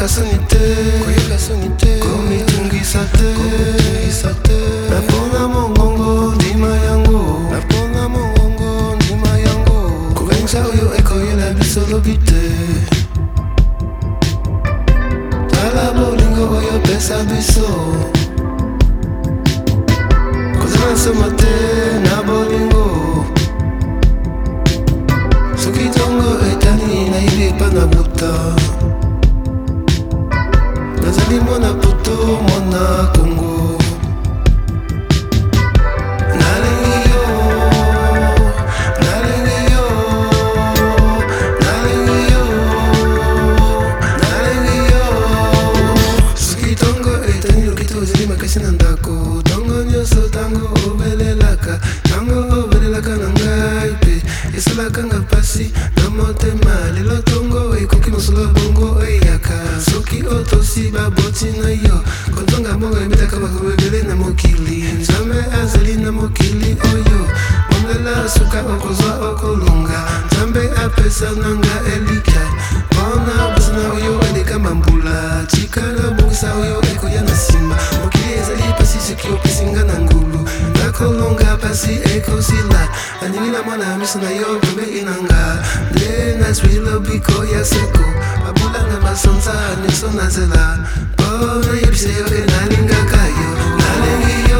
sonite komitungisa te napona mongongo ndima yango kuvengisa oyo ekoyela biso lobi te tala bolingo oyo pesa biso kozala nsoma te na bolingo soki tongo etani nayibi epa na buta nazali mwana poto mwana Kongo nalengi yo soki tongo etani lokito ozali makasi na ndako tongo nyonso tango obelelaka na ngai pe esalaka nga pasi na motema lelo tongo ekoki mosolo bongo eyaka soki otosi baboti na yo kotonga mbongo ebetaka bakobo ebele na mokili nzambe azali na mokili oyo bomlela suka okozwa okolonga nzambe apesa nanga elikya mpona bosana oyo eleka mambula tikala bongisa oyo ekoya na nsima mokili ezali pasi soki opesinga na ngulu nakolonga pasi ekosila naningi na mwana miso na yo pembe inanga nde naswilobiko ya seko babulanga basanza nyonso na nzela mpona yebisa yo enalingaka yo nalengi yo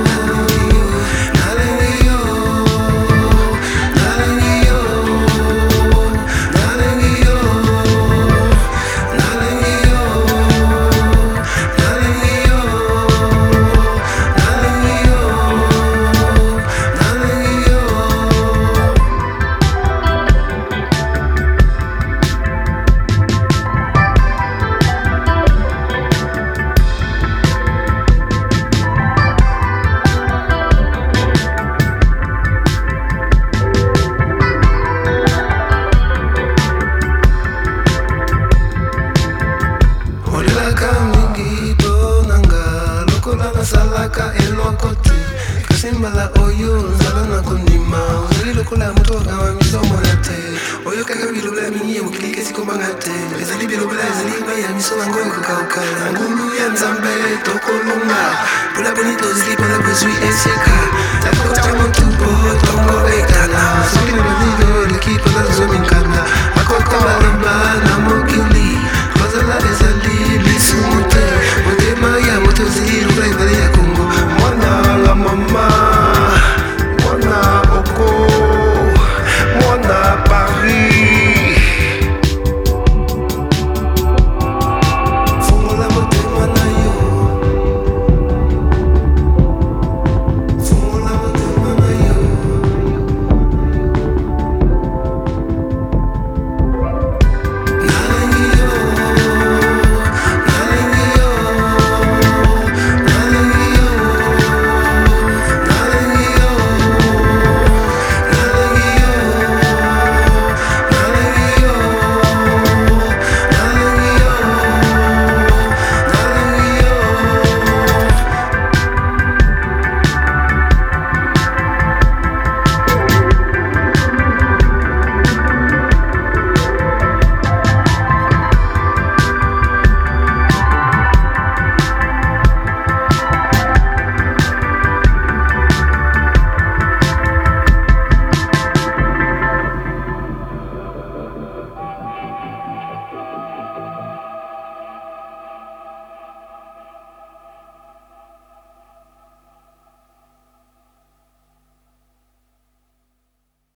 salaka eloko te kasimbala oyo nzala na kondima ozali lokola moto akama misomona te oyo kaka bilobela mingi ya mokili kasi kombanga te ezali bilobela ezali mai ya miso nango ekokauka na ngulu ya nzambe tokolonga mpona poni tozili mpona kozwi esieka takota motupo tongo ekana soki na baligo eleki mpona tozomingana akokoma